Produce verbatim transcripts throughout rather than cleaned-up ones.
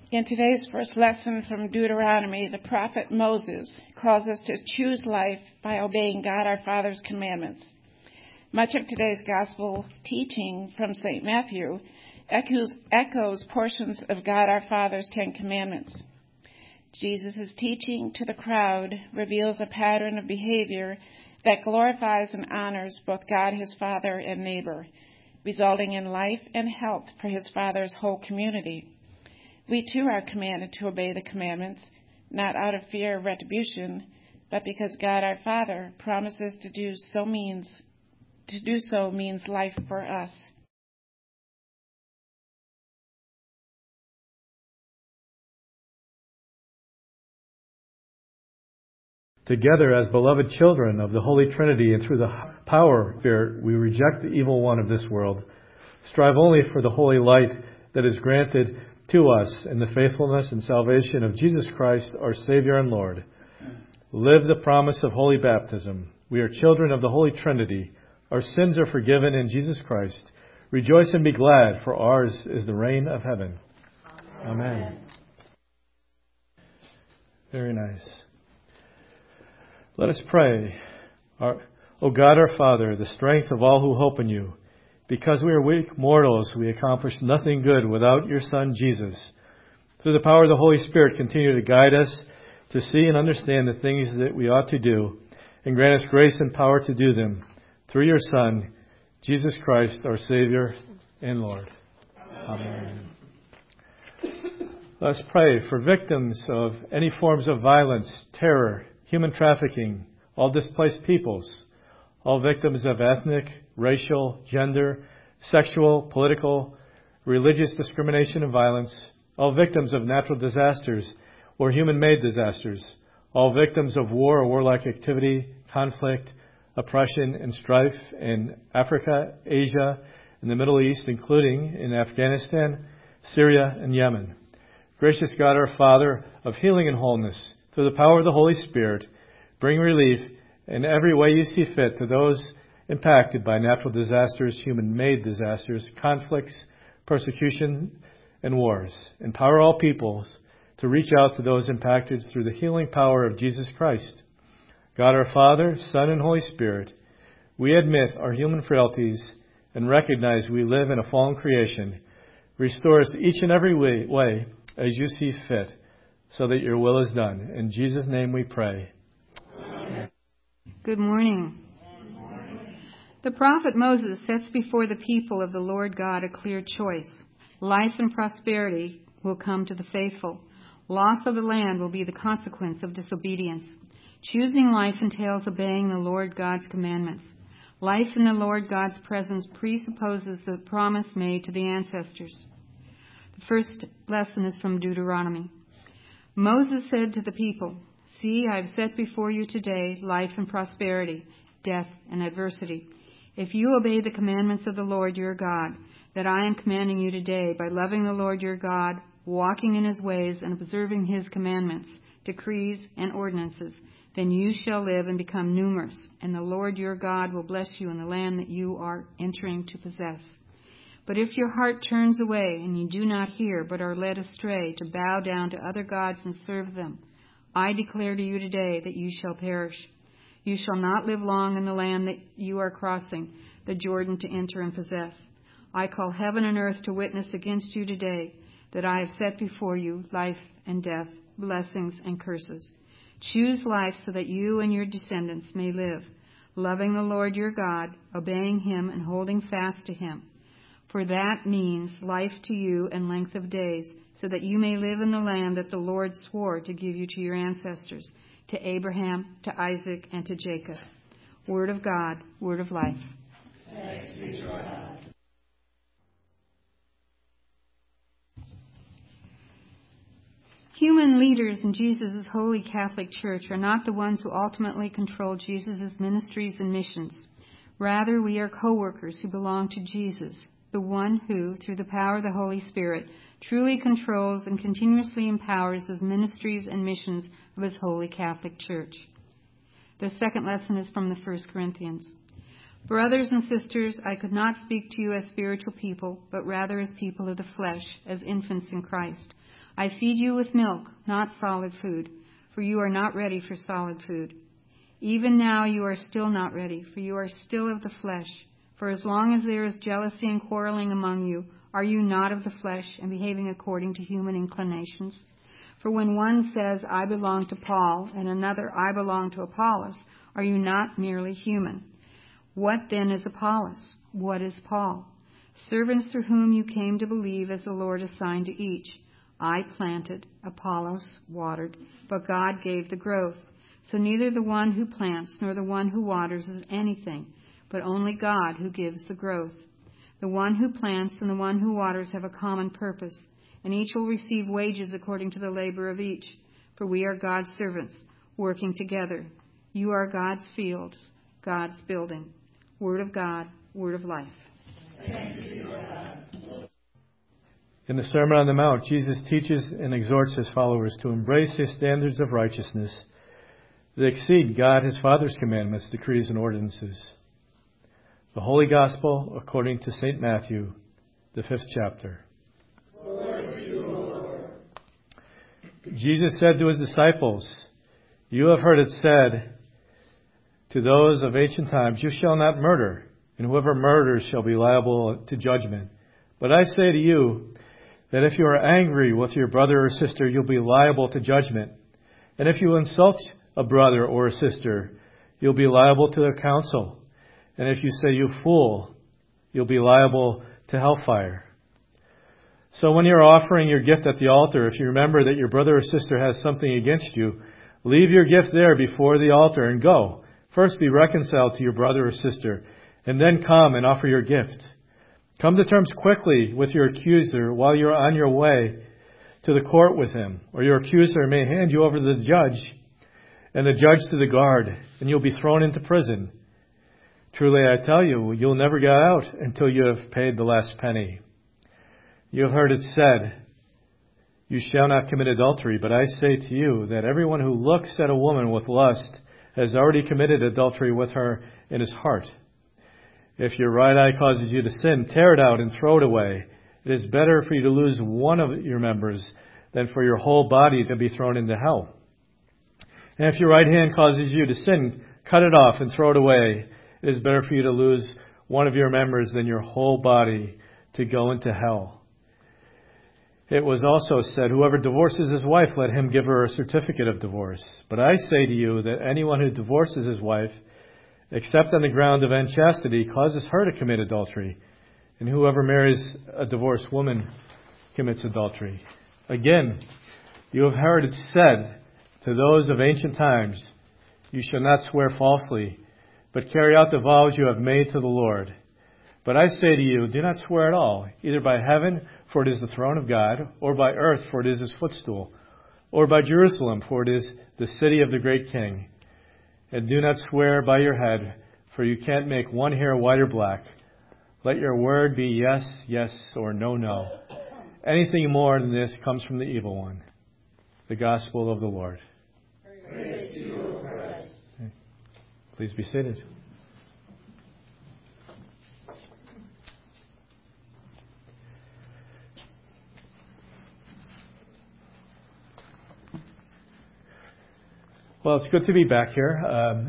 In today's first lesson from Deuteronomy, the prophet Moses calls us to choose life by obeying God our Father's commandments. Much of today's gospel teaching from Saint Matthew echoes, echoes portions of God our Father's Ten Commandments. Jesus' teaching to the crowd reveals a pattern of behavior that glorifies and honors both God his Father and neighbor, resulting in life and health for his Father's whole community. We too are commanded to obey the commandments, not out of fear of retribution, but because God our Father promises to do so means to do so means life for us. Together as beloved children of the Holy Trinity and through the power of Spirit, we reject the evil one of this world. Strive only for the holy light that is granted to us in the faithfulness and salvation of Jesus Christ, our Savior and Lord. Live the promise of holy baptism. We are children of the Holy Trinity. Our sins are forgiven in Jesus Christ. Rejoice and be glad, for ours is the reign of heaven. Amen. Amen. Very nice. Let us pray. Our, O God our Father, the strength of all who hope in you, because we are weak mortals, we accomplish nothing good without your Son, Jesus. Through the power of the Holy Spirit, continue to guide us to see and understand the things that we ought to do, and grant us grace and power to do them. Through your Son, Jesus Christ, our Savior and Lord. Amen. Amen. Let's pray for victims of any forms of violence, terror, human trafficking, all displaced peoples, all victims of ethnic, racial, gender, sexual, political, religious discrimination and violence, all victims of natural disasters or human-made disasters, all victims of war or warlike activity, conflict, oppression, and strife in Africa, Asia, and the Middle East, including in Afghanistan, Syria, and Yemen. Gracious God, our Father of healing and wholeness, through the power of the Holy Spirit, bring relief in every way you see fit to those impacted by natural disasters, human-made disasters, conflicts, persecution, and wars. Empower all peoples to reach out to those impacted through the healing power of Jesus Christ. God our Father, Son, and Holy Spirit, we admit our human frailties and recognize we live in a fallen creation. Restore us each and every way, way as you see fit, so that your will is done. In Jesus' name we pray. Amen. Good morning. Good morning. The prophet Moses sets before the people of the Lord God a clear choice. Life and prosperity will come to the faithful. Loss of the land will be the consequence of disobedience. Choosing life entails obeying the Lord God's commandments. Life in the Lord God's presence presupposes the promise made to the ancestors. The first lesson is from Deuteronomy. Moses said to the people, "See, I have set before you today life and prosperity, death and adversity. If you obey the commandments of the Lord your God, that I am commanding you today by loving the Lord your God, walking in his ways and observing his commandments, decrees, and ordinances, then you shall live and become numerous, and the Lord your God will bless you in the land that you are entering to possess. But if your heart turns away and you do not hear, but are led astray to bow down to other gods and serve them, I declare to you today that you shall perish. You shall not live long in the land that you are crossing the Jordan to enter and possess. I call heaven and earth to witness against you today that I have set before you life and death, blessings and curses. Choose life so that you and your descendants may live, loving the Lord your God, obeying him and holding fast to him. For that means life to you and length of days, so that you may live in the land that the Lord swore to give you to your ancestors, to Abraham, to Isaac, and to Jacob." Word of God, word of life. Thanks be to God. Human leaders in Jesus' Holy Catholic Church are not the ones who ultimately control Jesus' ministries and missions. Rather, we are co-workers who belong to Jesus, the one who, through the power of the Holy Spirit, truly controls and continuously empowers his ministries and missions of his Holy Catholic Church. The second lesson is from the First Corinthians. "Brothers and sisters, I could not speak to you as spiritual people, but rather as people of the flesh, as infants in Christ. I feed you with milk, not solid food, for you are not ready for solid food. Even now you are still not ready, for you are still of the flesh. For as long as there is jealousy and quarreling among you, are you not of the flesh and behaving according to human inclinations? For when one says, I belong to Paul, and another, I belong to Apollos, are you not merely human? What then is Apollos? What is Paul? Servants through whom you came to believe as the Lord assigned to each. I planted, Apollos watered, but God gave the growth. So neither the one who plants nor the one who waters is anything, but only God who gives the growth. The one who plants and the one who waters have a common purpose, and each will receive wages according to the labor of each. For we are God's servants, working together. You are God's field, God's building. Word of God, word of life. In the Sermon on the Mount, Jesus teaches and exhorts his followers to embrace his standards of righteousness that exceed God, his Father's commandments, decrees, and ordinances. The Holy Gospel according to Saint Matthew, the fifth chapter. Glory to you, Lord. Jesus said to his disciples, You have heard it said to those of ancient times, You shall not murder, and whoever murders shall be liable to judgment. But I say to you that if you are angry with your brother or sister, you'll be liable to judgment. And if you insult a brother or a sister, you'll be liable to the council. And if you say, You fool, you'll be liable to hellfire. So when you're offering your gift at the altar, if you remember that your brother or sister has something against you, leave your gift there before the altar and go. First be reconciled to your brother or sister, and then come and offer your gift. Come to terms quickly with your accuser while you're on your way to the court with him, or your accuser may hand you over to the judge, and the judge to the guard, and you'll be thrown into prison. Truly, I tell you, you'll never get out until you have paid the last penny. You have heard it said, You shall not commit adultery, but I say to you that everyone who looks at a woman with lust has already committed adultery with her in his heart. If your right eye causes you to sin, tear it out and throw it away. It is better for you to lose one of your members than for your whole body to be thrown into hell. And if your right hand causes you to sin, cut it off and throw it away. It is better for you to lose one of your members than your whole body to go into hell. It was also said, Whoever divorces his wife, let him give her a certificate of divorce. But I say to you that anyone who divorces his wife, except on the ground of unchastity, causes her to commit adultery. And whoever marries a divorced woman commits adultery. Again, you have heard it said to those of ancient times, You shall not swear falsely, but carry out the vows you have made to the Lord. But I say to you, do not swear at all, either by heaven, for it is the throne of God, or by earth, for it is his footstool, or by Jerusalem, for it is the city of the great King. And do not swear by your head, for you can't make one hair white or black. Let your word be yes, yes, or no, no. Anything more than this comes from the evil one. The gospel of the Lord. Praise to you, Christ. Please be seated. Well, it's good to be back here. Um,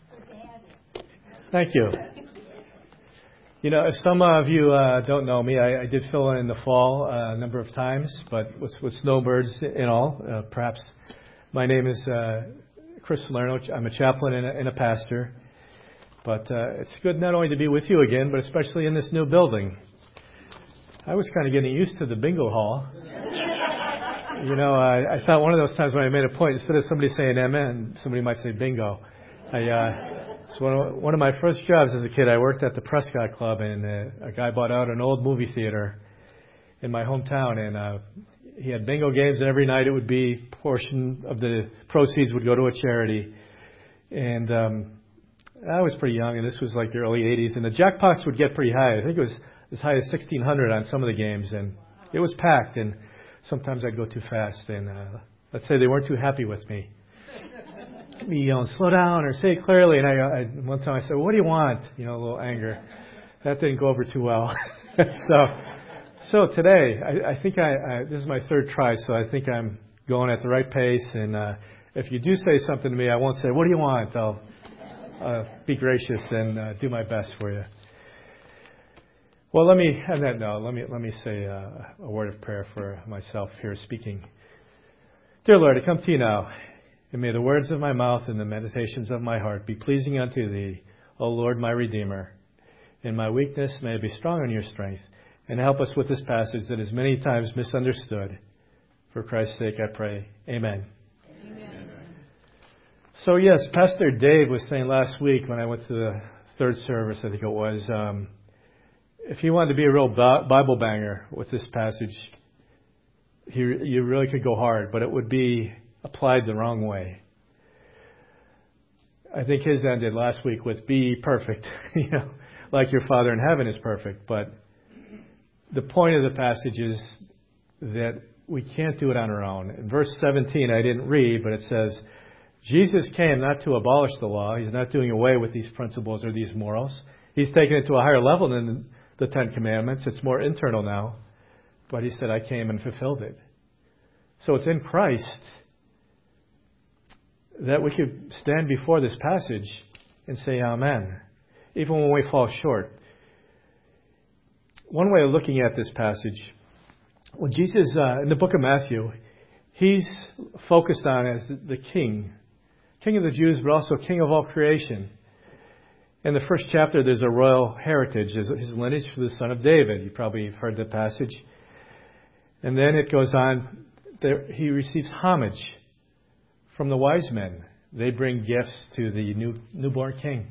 thank you. You know, if some of you uh, don't know me, I, I did fill in in the fall uh, a number of times, but with, with snowbirds and all, uh, perhaps. My name is uh, Chris Salerno. I'm a chaplain and a, and a pastor. But uh, it's good not only to be with you again, but especially in this new building. I was kind of getting used to the bingo hall. You know, I, I thought one of those times when I made a point, instead of somebody saying amen, somebody might say bingo. I, uh, it's one of, one of my first jobs as a kid. I worked at the Prescott Club, and uh, a guy bought out an old movie theater in my hometown, and uh, he had bingo games, and every night it would be a portion of the proceeds would go to a charity. And um, I was pretty young, and this was like the early eighties, and the jackpots would get pretty high. I think it was as high as sixteen hundred on some of the games, and it was packed, and sometimes I'd go too fast, and uh, let's say they weren't too happy with me. Me yelling, slow down, or say it clearly. And I, I one time I said, well, what do you want? You know, a little anger. That didn't go over too well. so So today, I, I think I, I this is my third try, so I think I'm going at the right pace. And uh, if you do say something to me, I won't say, "What do you want?" I'll uh, be gracious and uh, do my best for you. Well, let me on that note, let me let me say uh, a word of prayer for myself here speaking. Dear Lord, I come to you now, and may the words of my mouth and the meditations of my heart be pleasing unto Thee, O Lord, my Redeemer. In my weakness, may I be strong in Your strength. And help us with this passage that is many times misunderstood. For Christ's sake I pray. Amen. Amen. So yes, Pastor Dave was saying last week when I went to the third service, I think it was, um, if you wanted to be a real Bible banger with this passage, he, you really could go hard, but it would be applied the wrong way. I think his ended last week with be perfect, you know, like your Father in heaven is perfect, but the point of the passage is that we can't do it on our own. In verse seventeen, I didn't read, but it says, Jesus came not to abolish the law. He's not doing away with these principles or these morals. He's taken it to a higher level than the Ten Commandments. It's more internal now. But he said, I came and fulfilled it. So it's in Christ that we could stand before this passage and say amen, even when we fall short. One way of looking at this passage, when Jesus, uh, in the book of Matthew, he's focused on as the king, king of the Jews, but also king of all creation. In the first chapter, there's a royal heritage, his lineage for the son of David. You probably have heard the passage. And then it goes on, there, he receives homage from the wise men. They bring gifts to the new, newborn king.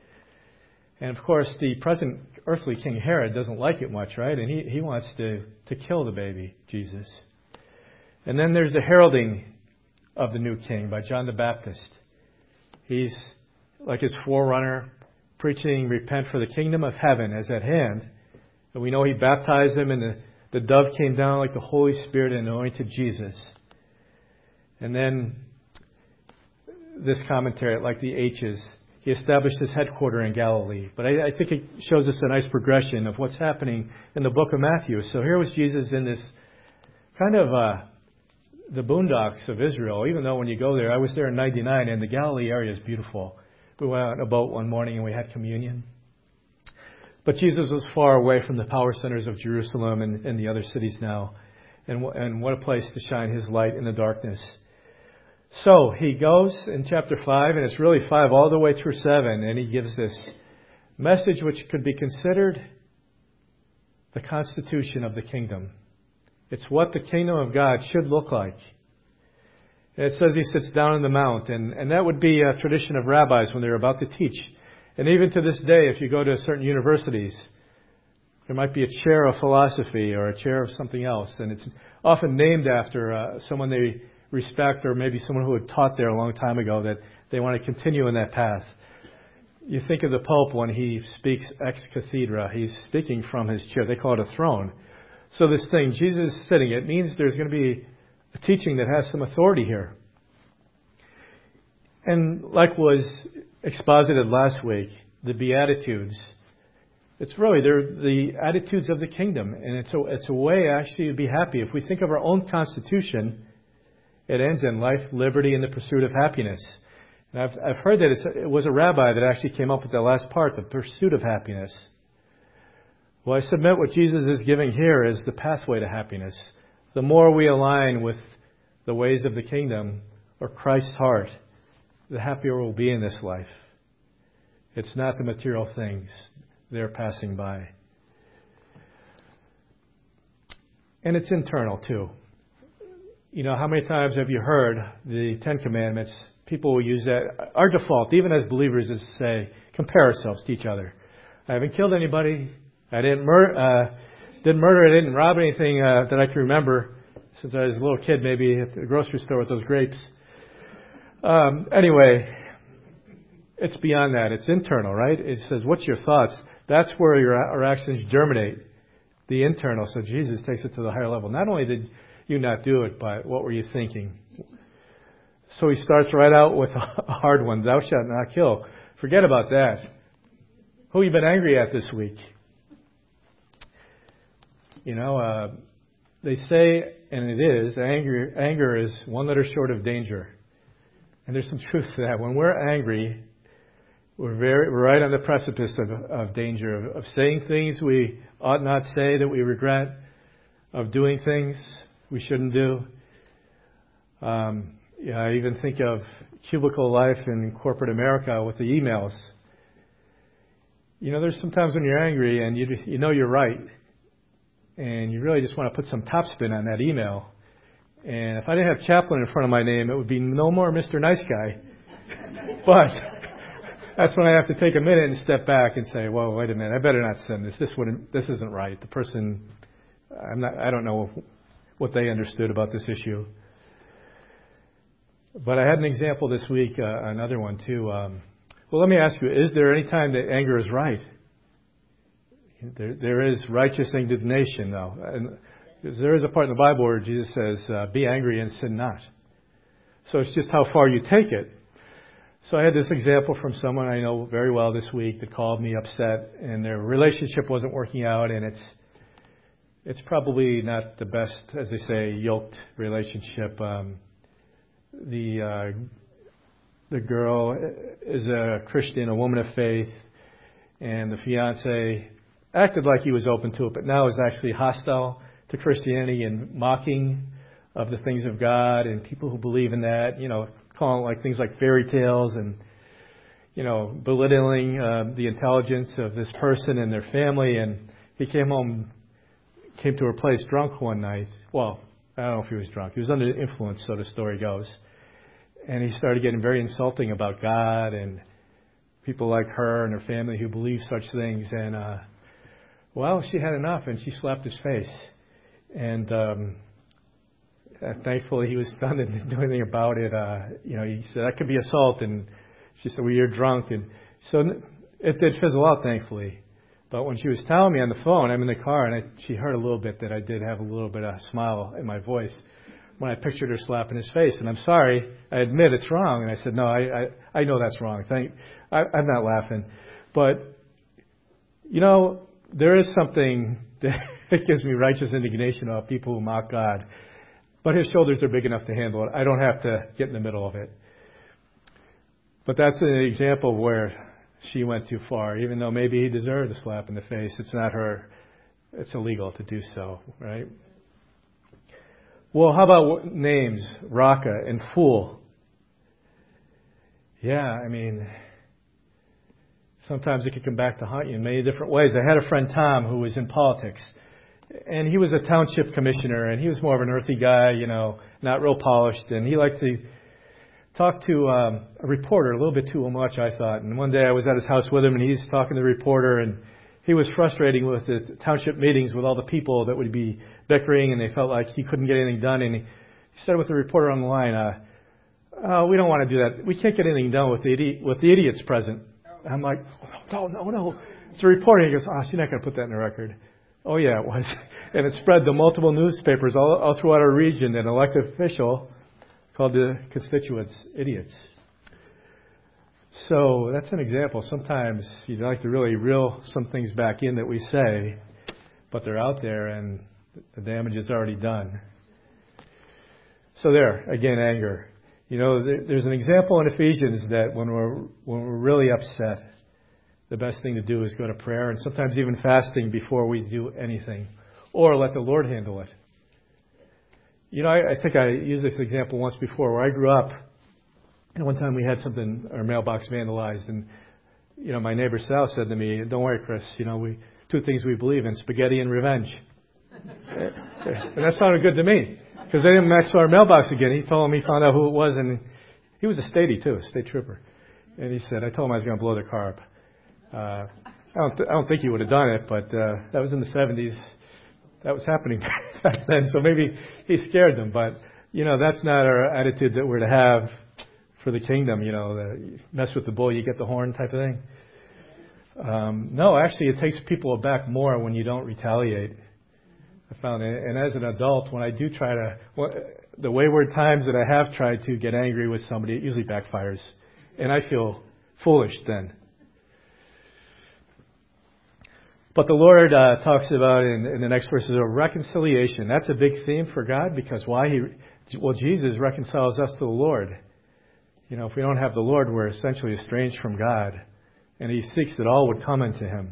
And of course, the present earthly King Herod doesn't like it much, right? And he, he wants to, to kill the baby, Jesus. And then there's the heralding of the new king by John the Baptist. He's like his forerunner, preaching, repent for the kingdom of heaven is at hand. And we know he baptized him, and the, the dove came down like the Holy Spirit and anointed Jesus. And then this commentary, like the H's, he established his headquarters in Galilee. But I, I think it shows us a nice progression of what's happening in the book of Matthew. So here was Jesus in this kind of uh, the boondocks of Israel. Even though when you go there, I was there in ninety-nine, and the Galilee area is beautiful. We went out on a boat one morning and we had communion. But Jesus was far away from the power centers of Jerusalem and, and the other cities now. And, and what a place to shine his light in the darkness. So he goes in chapter five, and it's really five all the way through seven, and he gives this message which could be considered the constitution of the kingdom. It's what the kingdom of God should look like. And it says he sits down on the mount, and, and that would be a tradition of rabbis when they're about to teach. And even to this day, if you go to certain universities, there might be a chair of philosophy or a chair of something else, and it's often named after uh, someone they respect, or maybe someone who had taught there a long time ago, that they want to continue in that path. You think of the Pope when he speaks ex cathedra. He's speaking from his chair. They call it a throne. So this thing, Jesus sitting, it means there's going to be a teaching that has some authority here. And like was exposited last week, the Beatitudes, it's really, they're the attitudes of the kingdom. And it's a, it's a way actually to be happy. If we think of our own constitution, it ends in life, liberty, and the pursuit of happiness. And I've, I've heard that it's, it was a rabbi that actually came up with that last part, the pursuit of happiness. Well, I submit what Jesus is giving here is the pathway to happiness. The more we align with the ways of the kingdom or Christ's heart, the happier we'll be in this life. It's not the material things they're passing by. And it's internal too. You know, how many times have you heard the Ten Commandments? People will use that. Our default, even as believers, is to say, compare ourselves to each other. I haven't killed anybody. I didn't murder. Uh, didn't murder. I didn't rob anything uh, that I can remember since I was a little kid, maybe at the grocery store with those grapes. Um, anyway, it's beyond that. It's internal, right? It says, what's your thoughts? That's where your our actions germinate. The internal. So Jesus takes it to the higher level. Not only did you not do it, but what were you thinking? So he starts right out with a hard one. Thou shalt not kill. Forget about that. Who have you been angry at this week? You know, uh, they say, and it is, anger, anger is one letter short of danger. And there's some truth to that. When we're angry, we're very we're right on the precipice of, of danger, of, of saying things we ought not say that we regret, of doing things we shouldn't do. Um, yeah, I even think of cubicle life in corporate America with the emails. You know, there's sometimes when you're angry and you you know you're right, and you really just want to put some topspin on that email. And if I didn't have Chaplain in front of my name, it would be no more Mister Nice Guy. But that's when I have to take a minute and step back and say, "Well, wait a minute. I better not send this. This wouldn't. This isn't right. The person, I'm not. I don't know what they understood about this issue." But I had an example this week, uh, another one too. Um, well, let me ask you: is there any time that anger is right? There, there is righteous indignation, though. And there is a part in the Bible where Jesus says, uh, be angry and sin not. So it's just how far you take it. So I had this example from someone I know very well this week that called me upset, and their relationship wasn't working out, and it's it's probably not the best, as they say, yoked relationship. Um, the uh, the girl is a Christian, a woman of faith, and the fiance acted like he was open to it, but now is actually hostile to Christianity and mocking of the things of God and people who believe in that, you know, calling it like things like fairy tales and, you know, belittling uh, the intelligence of this person and their family. And he came home, came to her place drunk one night. Well, I don't know if he was drunk. He was under the influence, so the story goes. And he started getting very insulting about God and people like her and her family who believe such things. And, uh, well, she had enough, and she slapped his face. And um, uh, thankfully, he was stunned and didn't do anything about it. Uh, you know, he said, that could be assault. And she said, well, you're drunk. And so it did fizzle out, thankfully. But when she was telling me on the phone, I'm in the car, and I, she heard a little bit that I did have a little bit of a smile in my voice when I pictured her slapping his face. And I'm sorry, I admit it's wrong. And I said, no, I I, I know that's wrong. Thank, I, I'm not laughing. But, you know, there is something that gives me righteous indignation about people who mock God. But his shoulders are big enough to handle it. I don't have to get in the middle of it. But that's an example where she went too far. Even though maybe he deserved a slap in the face, it's not her. It's illegal to do so, right? Well, how about names? Raka and Fool. Yeah, I mean, sometimes it can come back to haunt you in many different ways. I had a friend, Tom, who was in politics. And he was a township commissioner, and he was more of an earthy guy, you know, not real polished. And he liked to talk to um, a reporter a little bit too much, I thought. And one day I was at his house with him, and he's talking to the reporter, and he was frustrating with the township meetings with all the people that would be bickering, and they felt like he couldn't get anything done. And he said with the reporter on the line, uh, oh, we don't want to do that. We can't get anything done with the, idi- with the idiots present. I'm like, no, no, no. It's a reporter. He goes, oh, so you're not going to put that in the record. Oh, yeah, it was. And it spread to multiple newspapers all, all throughout our region. An elected official called the constituents idiots. So that's an example. Sometimes you'd like to really reel some things back in that we say, but they're out there and the damage is already done. So there, again, anger. You know, there, there's an example in Ephesians that when we're when we're really upset, the best thing to do is go to prayer and sometimes even fasting before we do anything, or let the Lord handle it. You know, I, I think I used this example once before where I grew up, and one time we had something, our mailbox vandalized, and, you know, my neighbor Sal said to me, don't worry, Chris, you know, we two things we believe in, spaghetti and revenge. And that sounded good to me, because they didn't match our mailbox again. He told him he found out who it was, and he was a statey, too, a state trooper. And he said, I told him I was going to blow their car up. Uh, I don't, th- I don't think he would have done it, but uh, that was in the seventies. That was happening back then, so maybe he scared them. But, you know, that's not our attitude that we're to have for the kingdom, you know, the mess with the bull, you get the horn type of thing. Um, no, actually, it takes people aback more when you don't retaliate. I found it. And as an adult, when I do try to, well, the wayward times that I have tried to get angry with somebody, it usually backfires. And I feel foolish then. But the Lord uh, talks about in, in the next verses of reconciliation. That's a big theme for God because why he, well, Jesus reconciles us to the Lord. You know, if we don't have the Lord, we're essentially estranged from God. And he seeks that all would come unto him.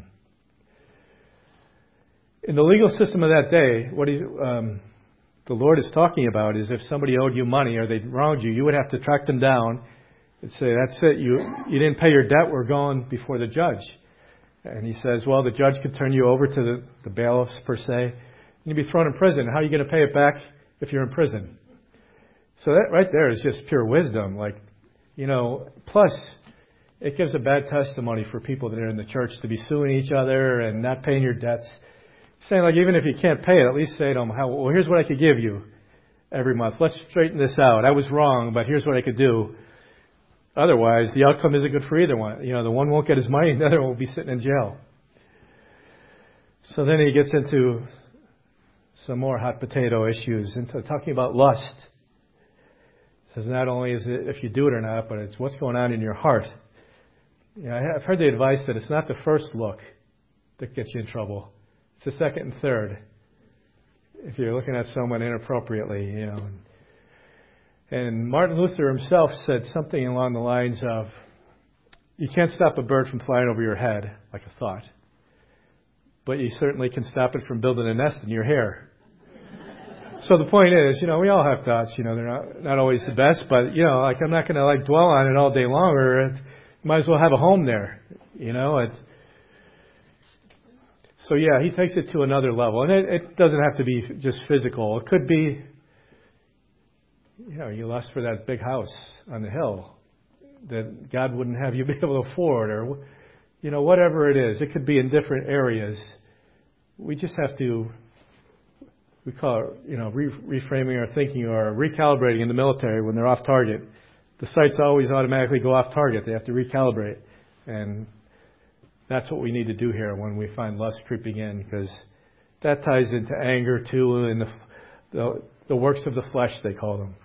In the legal system of that day, what he, um, the Lord is talking about is if somebody owed you money or they wronged you, you would have to track them down and say, that's it, you, you didn't pay your debt, we're going before the judge. And he says, well, the judge could turn you over to the, the bailiffs per se, and you'd be thrown in prison. How are you going to pay it back if you're in prison? So that right there is just pure wisdom. Like, you know, plus it gives a bad testimony for people that are in the church to be suing each other and not paying your debts. Saying, like, even if you can't pay it, at least say to them, how, well, here's what I could give you every month. Let's straighten this out. I was wrong, but here's what I could do. Otherwise, the outcome isn't good for either one. You know, the one won't get his money, and the other will be sitting in jail. So then he gets into some more hot potato issues, into talking about lust. It says not only is it if you do it or not, but it's what's going on in your heart. You know, I've heard the advice that it's not the first look that gets you in trouble. It's the second and third. If you're looking at someone inappropriately, you know. And Martin Luther himself said something along the lines of, you can't stop a bird from flying over your head, like a thought. But you certainly can stop it from building a nest in your hair. So the point is, you know, we all have thoughts, you know, they're not, not always the best, but, you know, like I'm not going to like dwell on it all day long, or it, you might as well have a home there, you know. It, So yeah, he takes it to another level. And it, it doesn't have to be just physical. It could be, you know, you lust for that big house on the hill that God wouldn't have you be able to afford, or, you know, whatever it is. It could be in different areas. We just have to, we call it, you know, re- reframing our thinking or recalibrating in the military when they're off target. The sights always automatically go off target. They have to recalibrate. And that's what we need to do here when we find lust creeping in, because that ties into anger too, and the, the the works of the flesh, they call them.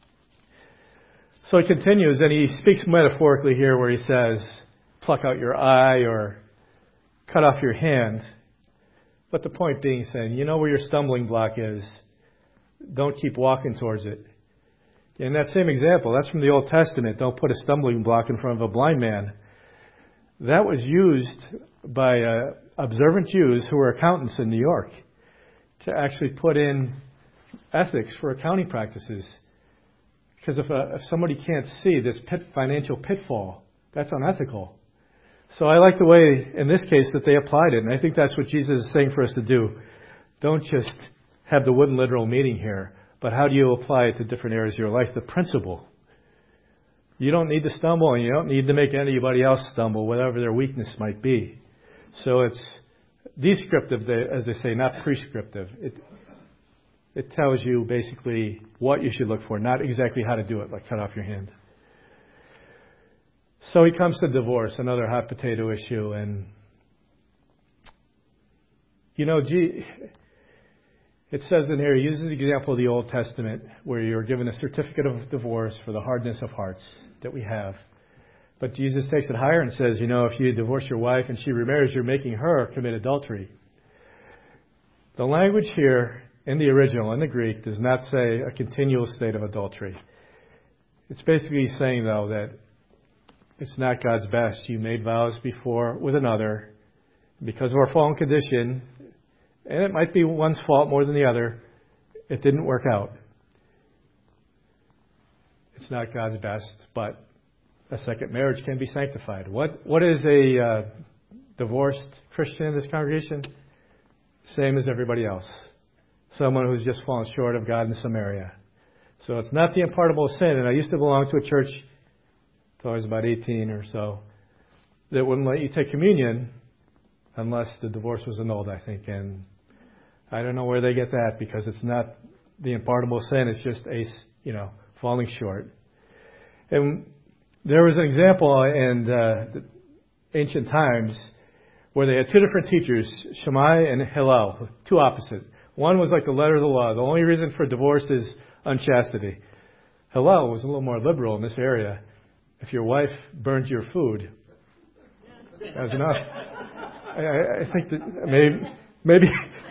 So he continues, and he speaks metaphorically here where he says, pluck out your eye or cut off your hand. But the point being saying, you know where your stumbling block is. Don't keep walking towards it. In that same example, that's from the Old Testament. Don't put a stumbling block in front of a blind man. That was used by uh, observant Jews who were accountants in New York to actually put in ethics for accounting practices. Because if, uh, if somebody can't see this pit, financial pitfall, that's unethical. So I like the way, in this case, that they applied it. And I think that's what Jesus is saying for us to do. Don't just have the wooden literal meaning here, but how do you apply it to different areas of your life? The principle. You don't need to stumble, and you don't need to make anybody else stumble, whatever their weakness might be. So it's descriptive, as they say, not prescriptive. It it tells you basically what you should look for, not exactly how to do it, like cut off your hand. So he comes to divorce, another hot potato issue. And, you know, gee, it says in here, he uses the example of the Old Testament where you're given a certificate of divorce for the hardness of hearts that we have. But Jesus takes it higher and says, you know, if you divorce your wife and she remarries, you're making her commit adultery. The language here in the original, in the Greek, does not say a continual state of adultery. It's basically saying, though, that it's not God's best. You made vows before with another. Because of our fallen condition, and it might be one's fault more than the other, it didn't work out. It's not God's best, but a second marriage can be sanctified. What What is a uh, divorced Christian in this congregation? Same as everybody else. Someone who's just fallen short of God in some area. So it's not the unpardonable sin. And I used to belong to a church until I was about eighteen or so that wouldn't let you take communion unless the divorce was annulled, I think. And I don't know where they get that, because it's not the unpardonable sin. It's just a, you know, falling short. And there was an example in uh, the ancient times where they had two different teachers, Shammai and Hillel, two opposite. One was like the letter of the law. The only reason for divorce is unchastity. Hillel was a little more liberal in this area. If your wife burned your food, that was enough. I, I think that maybe, maybe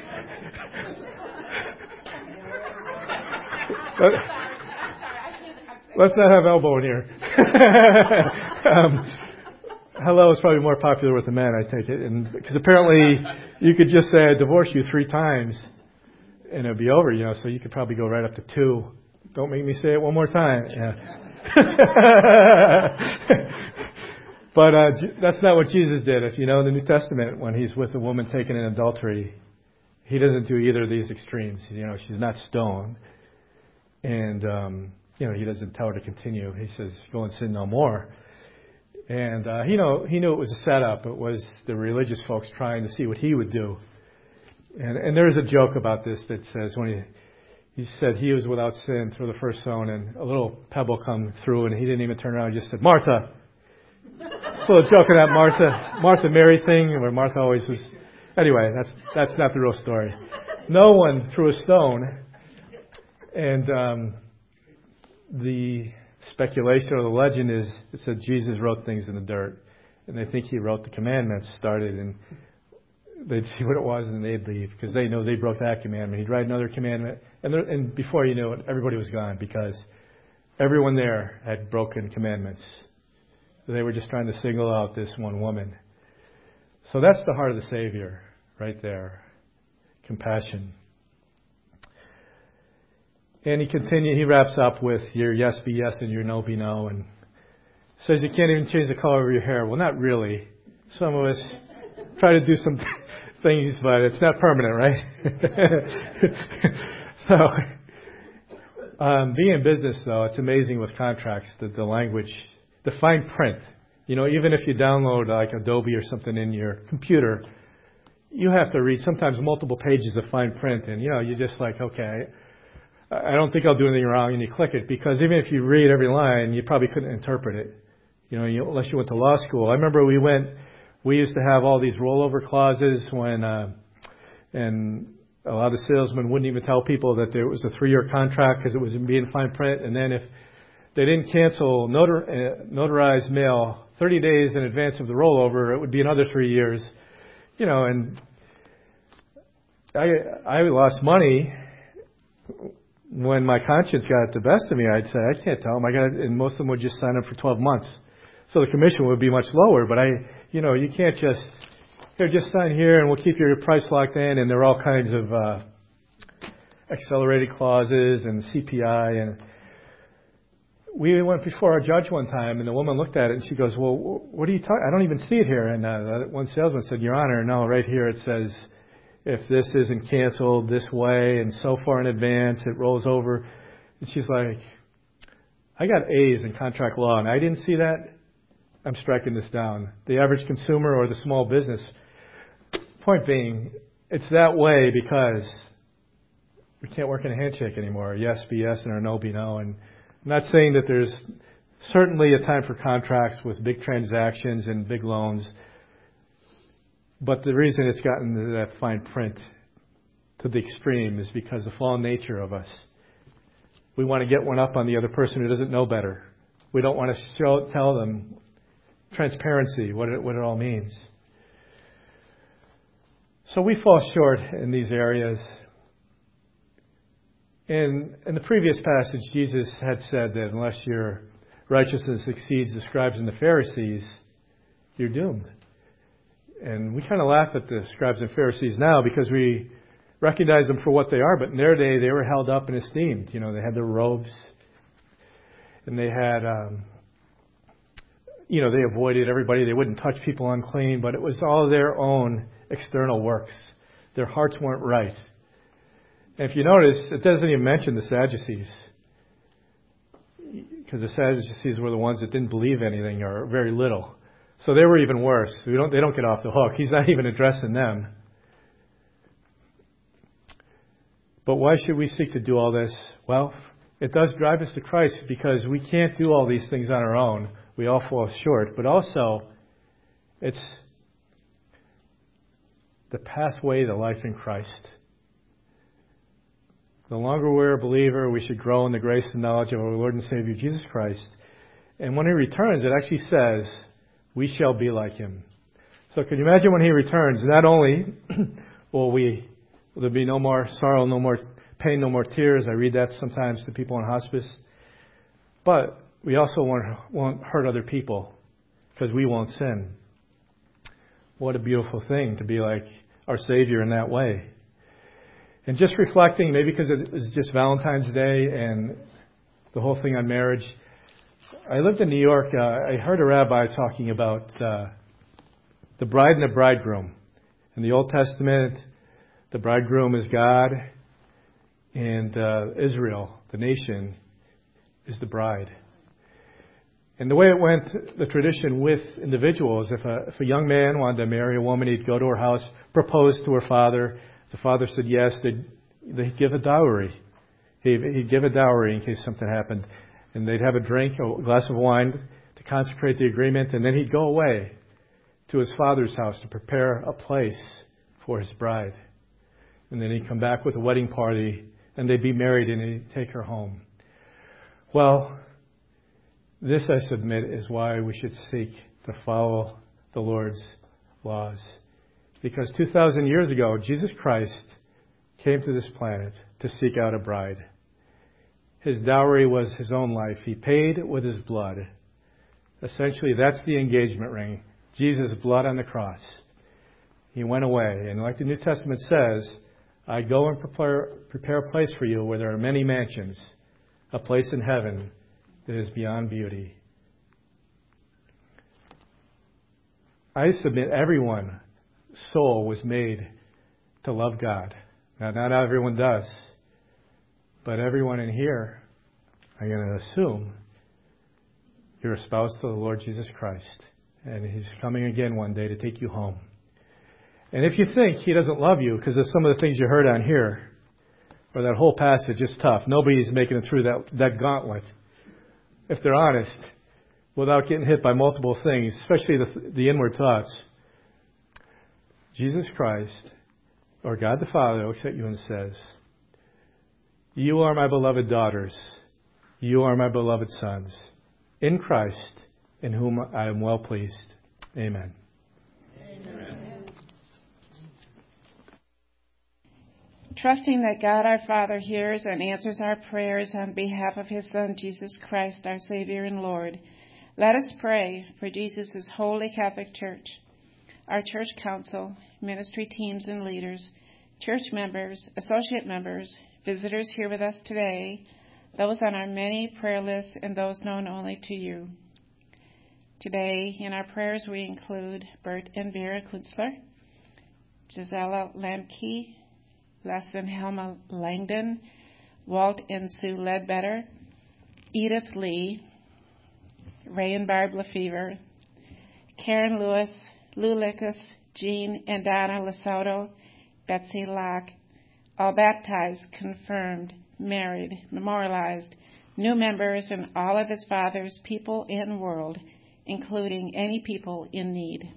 let's not have elbow in here. um, hello is probably more popular with the men, I take it, and because apparently you could just say I divorce you three times and it'd be over, you know. So you could probably go right up to two. Don't make me say it one more time. Yeah. But uh, that's not what Jesus did. If you know in the New Testament, when he's with a woman taken in adultery, he doesn't do either of these extremes. You know, she's not stoned, and um, you know he doesn't tell her to continue. He says, "Go and sin no more." And uh, you know, he knew it was a setup. It was the religious folks trying to see what he would do. And, and there is a joke about this that says when he he said he was without sin through the first stone, and a little pebble come through, and he didn't even turn around. He just said, "Martha." So a joke of that Martha Martha Mary thing, where Martha always was. Anyway, that's that's not the real story. No one threw a stone, and um, the speculation or the legend is it said Jesus wrote things in the dirt, and they think he wrote the commandments. Started, and they'd see what it was, and they'd leave because they know they broke that commandment. He'd write another commandment, and there, and before you knew it, everybody was gone because everyone there had broken commandments. They were just trying to single out this one woman. So that's the heart of the Savior right there. Compassion. And he continue, he wraps up with your yes be yes and your no be no, and says you can't even change the color of your hair. Well, not really. Some of us try to do some things, but it's not permanent, right? So, um, being in business, though, it's amazing with contracts, the, the language, the fine print. You know, even if you download like Adobe or something in your computer, you have to read sometimes multiple pages of fine print, and, you know, you're just like, okay, I don't think I'll do anything wrong, and you click it, because even if you read every line, you probably couldn't interpret it, you know, you, unless you went to law school. I remember we went, we used to have all these rollover clauses when, uh, and a lot of salesmen wouldn't even tell people that there was a three-year contract because it was in being fine print, and then if they didn't cancel notar, uh, notarized mail thirty days in advance of the rollover, it would be another three years, you know, and I I lost money when my conscience got the best of me. I'd say, I can't tell them. I got, and most of them would just sign up for twelve months. So the commission would be much lower, but I, you know, you can't just, here, just sign here and we'll keep your price locked in, and there are all kinds of uh, accelerated clauses and C P I, and we went before our judge one time, and the woman looked at it, and she goes, well, what are you talking? I don't even see it here. And uh, one salesman said, Your Honor, no, right here it says, if this isn't canceled this way and so far in advance, it rolls over. And she's like, I got A's in contract law, and I didn't see that. I'm striking this down. The average consumer or the small business. Point being, it's that way because we can't work in a handshake anymore. Yes be yes and our no be no. And I'm not saying that there's certainly a time for contracts with big transactions and big loans, but the reason it's gotten to that fine print to the extreme is because the fallen nature of us. We want to get one up on the other person who doesn't know better. We don't want to show, tell them transparency, what it, what it all means. So we fall short in these areas. In, in the previous passage, Jesus had said that unless your righteousness exceeds the scribes and the Pharisees, you're doomed. And we kind of laugh at the scribes and Pharisees now because we recognize them for what they are, but in their day they were held up and esteemed. You know, they had their robes, and they had, um, you know, they avoided everybody. They wouldn't touch people unclean, but it was all their own external works. Their hearts weren't right. And if you notice, it doesn't even mention the Sadducees, because the Sadducees were the ones that didn't believe anything or very little. So they were even worse. We don't, they don't get off the hook. He's not even addressing them. But why should we seek to do all this? Well, it does drive us to Christ because we can't do all these things on our own. We all fall short. But also, it's the pathway to life in Christ. The longer we're a believer, we should grow in the grace and knowledge of our Lord and Savior Jesus Christ. And when He returns, it actually says, we shall be like Him. So can you imagine when he returns, not only will we, will there be no more sorrow, no more pain, no more tears. I read that sometimes to people in hospice. But we also won't, won't hurt other people because we won't sin. What a beautiful thing to be like our Savior in that way. And just reflecting, maybe because it was just Valentine's Day and the whole thing on marriage. I lived in New York. Uh, I heard a rabbi talking about uh, the bride and the bridegroom. In the Old Testament, the bridegroom is God, and uh, Israel, the nation, is the bride. And the way it went, the tradition with individuals, if a, if a young man wanted to marry a woman, he'd go to her house, propose to her father. If the father said yes, they'd, they'd give a dowry. He'd, he'd give a dowry in case something happened. And they'd have a drink, a glass of wine to consecrate the agreement, and then he'd go away to his father's house to prepare a place for his bride. And then he'd come back with a wedding party, and they'd be married, and he'd take her home. Well, this, I submit, is why we should seek to follow the Lord's laws. Because two thousand years ago, Jesus Christ came to this planet to seek out a bride. His dowry was his own life. He paid with his blood. Essentially, that's the engagement ring. Jesus' blood on the cross. He went away. And like the New Testament says, I go and prepare, prepare a place for you where there are many mansions, a place in heaven that is beyond beauty. I submit everyone's soul was made to love God. Now, not everyone does. But everyone in here, I'm going to assume, you're espoused to the Lord Jesus Christ. And He's coming again one day to take you home. And if you think He doesn't love you because of some of the things you heard on here, or that whole passage is tough, nobody's making it through that, that gauntlet, if they're honest, without getting hit by multiple things, especially the, the inward thoughts. Jesus Christ, or God the Father, looks at you and says, you are my beloved daughters. You are my beloved sons. In Christ, in whom I am well pleased. Amen. Amen. Trusting that God our Father hears and answers our prayers on behalf of His Son, Jesus Christ, our Savior and Lord, let us pray for Jesus' Holy Catholic Church, our church council, ministry teams and leaders, church members, associate members, visitors here with us today, those on our many prayer lists, and those known only to you. Today, in our prayers, we include Bert and Vera Kunzler, Gisela Lamke, Les and Helma Langdon, Walt and Sue Ledbetter, Edith Lee, Ray and Barb Lefevre, Karen Lewis, Lou Lickus, Jean and Donna Lasoto, Betsy Locke, all baptized, confirmed, married, memorialized, new members, and all of His Father's people and world, including any people in need.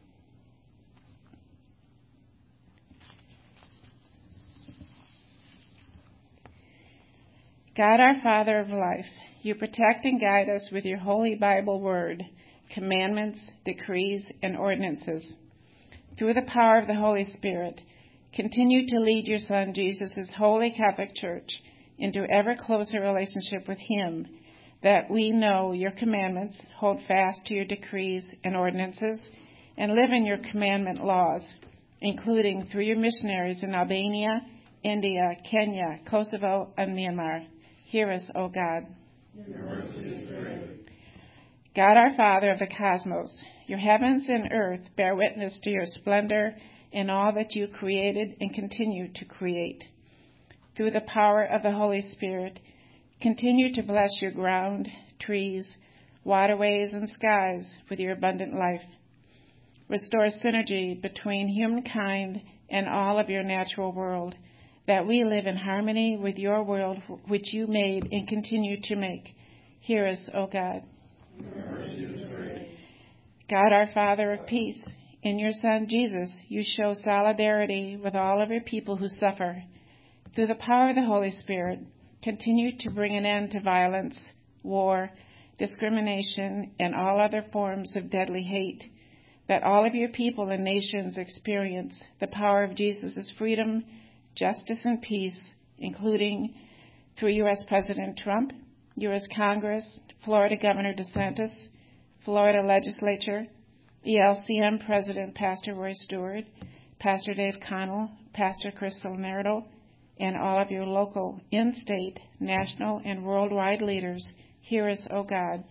God, our Father of life, you protect and guide us with your holy Bible word, commandments, decrees, and ordinances. Through the power of the Holy Spirit, continue to lead your Son, Jesus' Holy Catholic Church, into ever closer relationship with Him, that we know your commandments, hold fast to your decrees and ordinances, and live in your commandment laws, including through your missionaries in Albania, India, Kenya, Kosovo, and Myanmar. Hear us, O God. Your mercy is great. God, our Father of the cosmos, your heavens and earth bear witness to your splendor in all that you created and continue to create. Through the power of the Holy Spirit, continue to bless your ground, trees, waterways, and skies with your abundant life. Restore synergy between humankind and all of your natural world, that we live in harmony with your world which you made and continue to make. Hear us, O God. Your mercy is great. God, our Father of peace, in your Son, Jesus, you show solidarity with all of your people who suffer. Through the power of the Holy Spirit, continue to bring an end to violence, war, discrimination, and all other forms of deadly hate, that all of your people and nations experience the power of Jesus' freedom, justice, and peace, including through U S President Trump, U S Congress, Florida Governor DeSantis, Florida Legislature, E L C M President Pastor Roy Stewart, Pastor Dave Connell, Pastor Crystal Nardo, and all of your local, in-state, national, and worldwide leaders. Hear us, O God.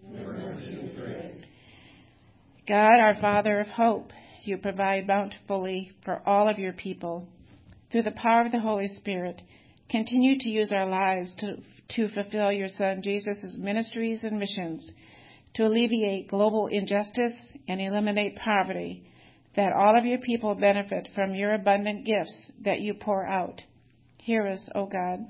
God, our Father of hope, you provide bountifully for all of your people. Through the power of the Holy Spirit, continue to use our lives to, to fulfill your Son Jesus' ministries and missions, to alleviate global injustice and eliminate poverty, that all of your people benefit from your abundant gifts that you pour out. Hear us, O God.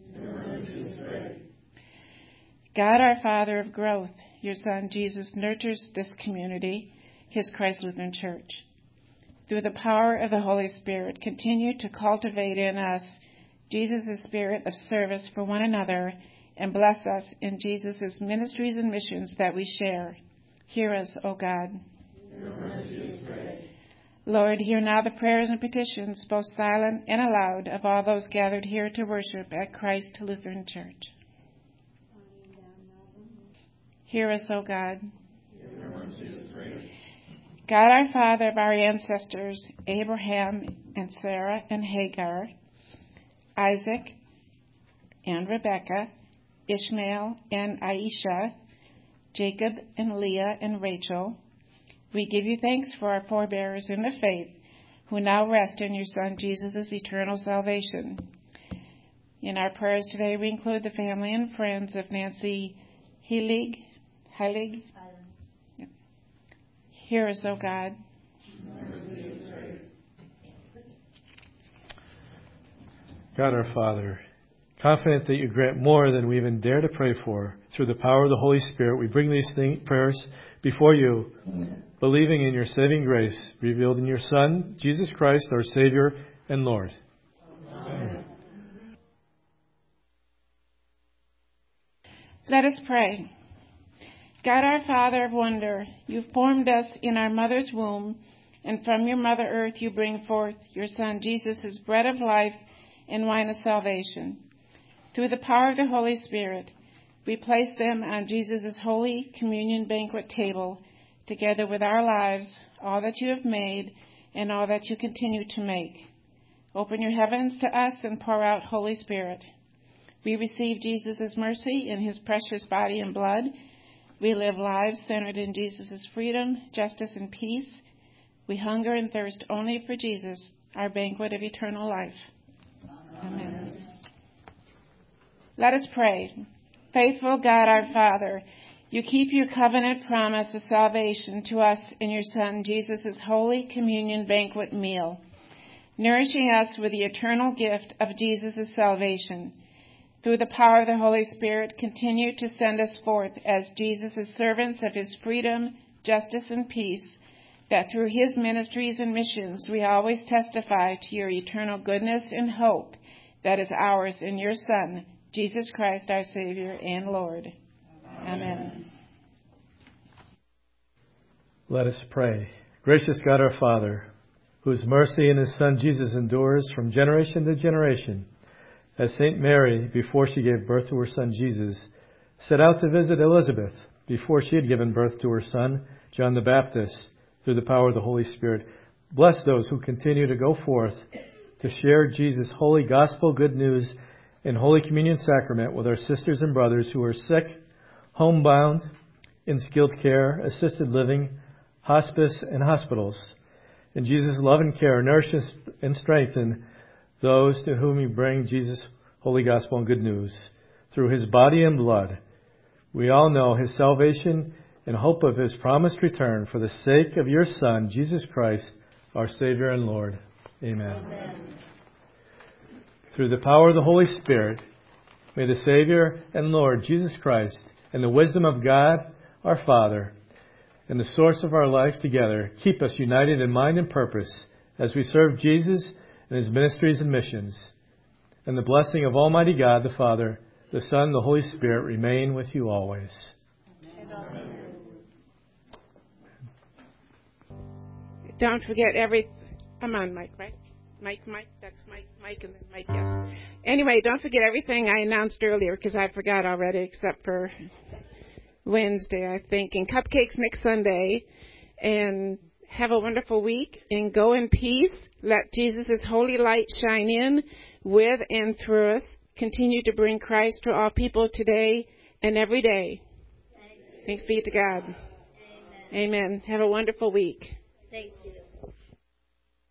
God, our Father of growth, your Son Jesus nurtures this community, his Christ Lutheran Church. Through the power of the Holy Spirit, continue to cultivate in us Jesus' spirit of service for one another, and bless us in Jesus' ministries and missions that we share. Hear us, O God. Lord, hear now the prayers and petitions, both silent and aloud, of all those gathered here to worship at Christ Lutheran Church. Hear us, O God. God, our Father of our ancestors, Abraham and Sarah and Hagar, Isaac and Rebekah, Ishmael and Aisha, Jacob and Leah and Rachel, we give you thanks for our forebears in the faith, who now rest in your Son Jesus' eternal salvation. In our prayers today, we include the family and friends of Nancy Heilig. Heilig. Yep. Hear us, O God. God our Father, confident that you grant more than we even dare to pray for, through the power of the Holy Spirit, we bring these things, prayers before you, believing in your saving grace, revealed in your Son, Jesus Christ, our Savior and Lord. Amen. Let us pray. God, our Father of wonder, you formed us in our mother's womb, and from your mother earth you bring forth your Son, Jesus, as bread of life and wine of salvation. Through the power of the Holy Spirit, we place them on Jesus' holy communion banquet table, together with our lives, all that you have made, and all that you continue to make. Open your heavens to us and pour out Holy Spirit. We receive Jesus' mercy in his precious body and blood. We live lives centered in Jesus' freedom, justice, and peace. We hunger and thirst only for Jesus, our banquet of eternal life. Amen. Let us pray. Faithful God, our Father, you keep your covenant promise of salvation to us in your Son, Jesus' holy communion banquet meal, nourishing us with the eternal gift of Jesus' salvation. Through the power of the Holy Spirit, continue to send us forth as Jesus' servants of his freedom, justice, and peace, that through his ministries and missions we always testify to your eternal goodness and hope that is ours in your Son, Jesus Christ, our Savior and Lord. Amen. Amen. Let us pray. Gracious God, our Father, whose mercy in his Son Jesus endures from generation to generation, as Saint Mary, before she gave birth to her son Jesus, set out to visit Elizabeth before she had given birth to her son, John the Baptist, through the power of the Holy Spirit, bless those who continue to go forth to share Jesus' holy gospel good news in Holy Communion Sacrament with our sisters and brothers who are sick, homebound, in skilled care, assisted living, hospice, and hospitals. In Jesus' love and care, nourish and strengthen those to whom you bring Jesus' holy gospel and good news. Through his body and blood, we all know his salvation and hope of his promised return for the sake of your Son, Jesus Christ, our Savior and Lord. Amen. Amen. Through the power of the Holy Spirit, may the Savior and Lord Jesus Christ and the wisdom of God, our Father, and the source of our life together keep us united in mind and purpose as we serve Jesus and his ministries and missions. And the blessing of Almighty God, the Father, the Son, the Holy Spirit remain with you always. Amen. Don't forget every... I'm on Mike, right? Mike, Mike, that's Mike, Mike, and then Mike, yes. Anyway, don't forget everything I announced earlier, because I forgot already, except for Wednesday, I think. And cupcakes next Sunday. And have a wonderful week. And go in peace. Let Jesus' holy light shine in, with and through us. Continue to bring Christ to all people today and every day. Thanks be to God. Amen. Amen. Have a wonderful week. Thank you.